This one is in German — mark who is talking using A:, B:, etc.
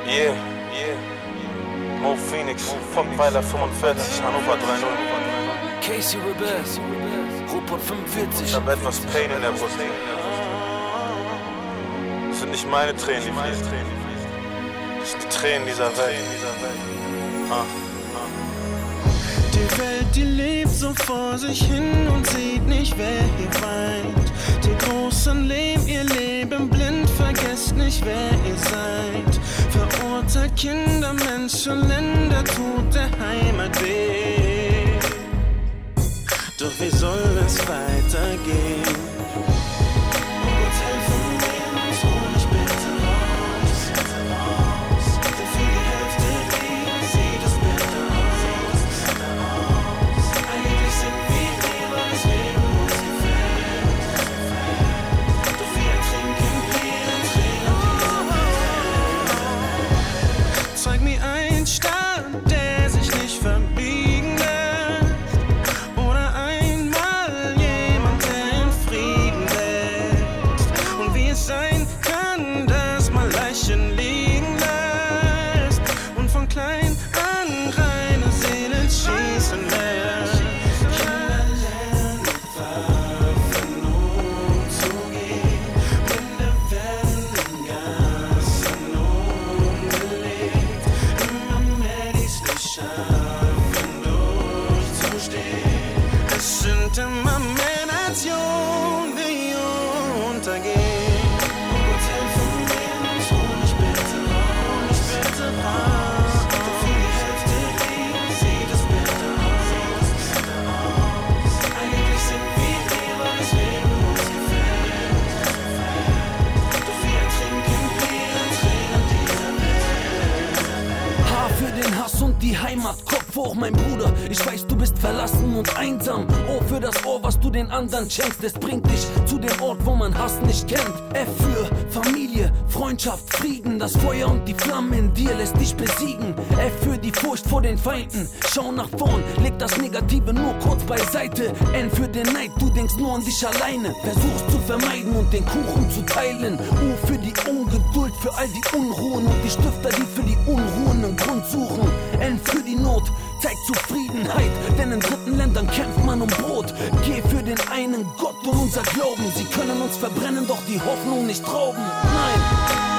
A: Yeah. Mo Phoenix, Popweiler 45, Hannover 3-0.
B: Casey Rebel, Ruhrpott 45.
A: Ich hab etwas Pain in der Brust. Das sind nicht meine Tränen, die fließen. Das sind die Tränen dieser Welt.
C: Die Welt, die lebt so vor sich hin und sieht nicht, wer hier weint. Die Großen leben ihr Leben blind, vergesst nicht, wer ihr seid. Verurteilt Kinder, Menschen, Länder, tut der Heimat weh. Doch wie soll es weitergehen? Hotel von Lebens, hol mich bitte raus. Denn für die Hälfte hier sieht es bitter aus. Eigentlich sind wir hier, weil das Leben uns gefällt. Doch wir ertrinken hier in Tränen dieser Welt. Zeig mir einen Staat, der sich nicht verbiegen lässt. Oder einmal jemand, der in Frieden lässt. Und wie es sein kann, dass man Leichen liegen lässt. Und von klein an reine Seelen schießen lässt. Kinder lernen Waffen umzugehen. Winde werden in Gassen umgelegt. Immer mehr die's nicht schaffen, durchzustehen. Es sind immer mehr Nationen, die untergehen. Hotel von Lebens, hol mich bitte raus. Doch für die Hälfte hier sieht es bitter aus. Eigentlich sind wir hier, weil das Leben uns gefällt. Doch wir ertrinken hier in Tränen dieser Welt.
B: H für den Hass und die Heimat, Kopf hoch, mein Bruder. Ich weiß, du bist verlassen und einsam. O für das Ohr, was du den anderen schenkst. Es bringt dich zu dem Ort, wo man Hass nicht kennt. F für Familie, Freundschaft, Frieden. Das Feuer und die Flamme in dir lässt dich besiegen. F für die Furcht vor den Feinden. Schau nach vorn, leg das Negative nur kurz beiseite. N für den Neid, du denkst nur an dich alleine. Versuchst zu vermeiden und den Kuchen zu teilen. U für die Ungeduld, für all die Unruhen und die Stifter, die für die Unruhen einen Grund suchen. N für die Not, zeigt Zufriedenheit, denn in dritten Ländern kämpft man um Brot. G für den einen Gott und unser Glauben. Sie können uns verbrennen, doch die Hoffnung nicht rauben. Nein.